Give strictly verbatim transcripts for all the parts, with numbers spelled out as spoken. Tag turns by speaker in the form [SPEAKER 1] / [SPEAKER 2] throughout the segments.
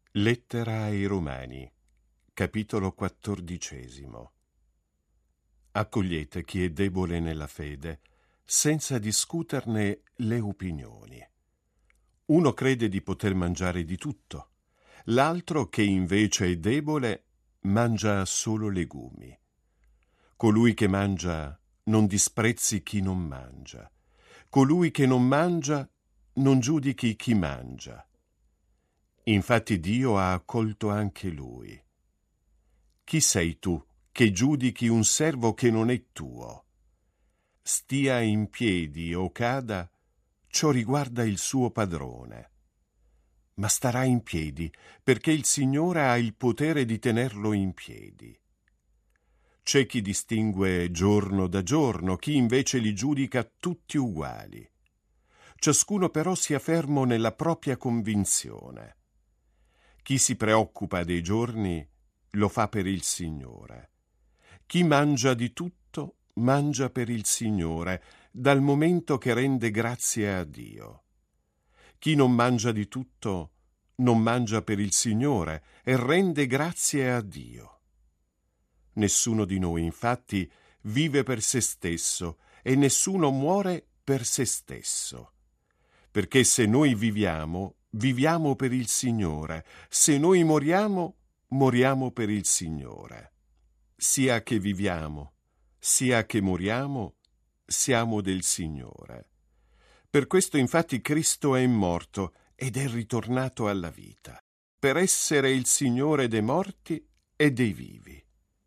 [SPEAKER 1] Lettera ai Romani, capitolo quattordicesimo. Accogliete chi è debole nella fede, senza discuterne le opinioni. Uno crede di poter mangiare di tutto, l'altro, che invece è debole, mangia solo legumi. Colui che mangia non disprezzi chi non mangia. Colui che non mangia non giudichi chi mangia. Infatti Dio ha accolto anche lui. Chi sei tu che giudichi un servo che non è tuo? Stia in piedi o cada, ciò riguarda il suo padrone. Ma starà in piedi perché il Signore ha il potere di tenerlo in piedi. C'è chi distingue giorno da giorno, chi invece li giudica tutti uguali. Ciascuno però sia fermo nella propria convinzione. Chi si preoccupa dei giorni lo fa per il Signore. Chi mangia di tutto mangia per il Signore, dal momento che rende grazie a Dio. Chi non mangia di tutto non mangia per il Signore e rende grazie a Dio. Nessuno di noi, infatti, vive per se stesso e nessuno muore per se stesso. Perché se noi viviamo, viviamo per il Signore, se noi moriamo, moriamo per il Signore. Sia che viviamo, sia che moriamo, siamo del Signore. Per questo infatti Cristo è morto ed è ritornato alla vita, per essere il Signore dei morti e dei vivi.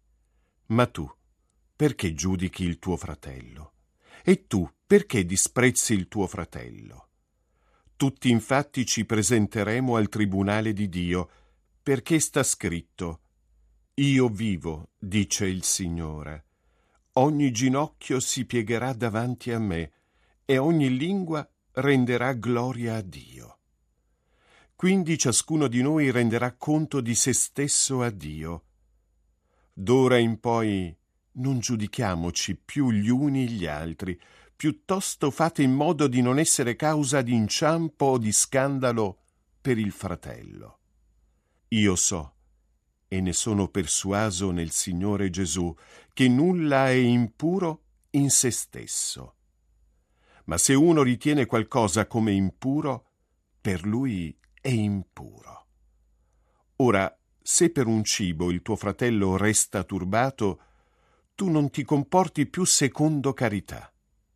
[SPEAKER 1] Ma tu, perché giudichi il tuo fratello? E tu, perché disprezzi il tuo fratello? Tutti infatti ci presenteremo al tribunale di Dio, perché sta scritto: Io vivo, dice il Signore. Ogni ginocchio si piegherà davanti a me e ogni lingua renderà gloria a Dio. Quindi ciascuno di noi renderà conto di se stesso a Dio. D'ora in poi non giudichiamoci più gli uni gli altri, piuttosto fate in modo di non essere causa di inciampo o di scandalo per il fratello. Io so, e ne sono persuaso nel Signore Gesù, che nulla è impuro in se stesso. Ma se uno ritiene qualcosa come impuro, per lui è impuro. Ora, se per un cibo il tuo fratello resta turbato, tu non ti comporti più secondo carità.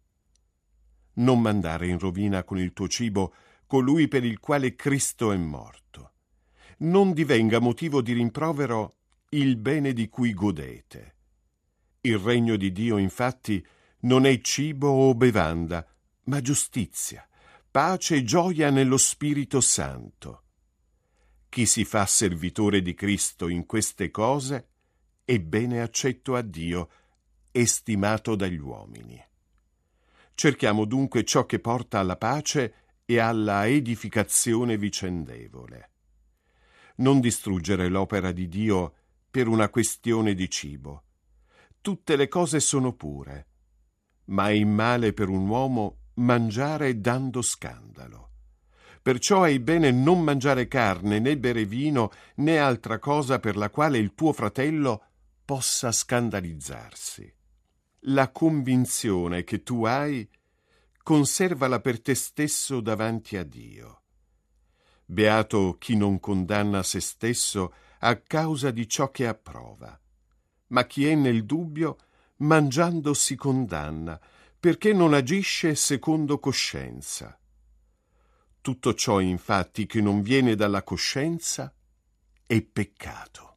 [SPEAKER 1] Non mandare in rovina con il tuo cibo colui per il quale Cristo è morto. Non divenga motivo di rimprovero il bene di cui godete. Il regno di Dio, infatti, non è cibo o bevanda, ma giustizia, pace e gioia nello Spirito Santo. Chi si fa servitore di Cristo in queste cose è bene accetto a Dio e stimato dagli uomini. Cerchiamo dunque ciò che porta alla pace e alla edificazione vicendevole. Non distruggere l'opera di Dio per una questione di cibo. Tutte le cose sono pure, ma è male per un uomo mangiare dando scandalo. Perciò è bene non mangiare carne, né bere vino, né altra cosa per la quale il tuo fratello possa scandalizzarsi. La convinzione che tu hai, conservala per te stesso davanti a Dio. Beato chi non condanna se stesso a causa di ciò che approva. Ma chi è nel dubbio, mangiando si condanna, perché non agisce secondo coscienza. Tutto ciò, infatti, che non viene dalla coscienza è peccato.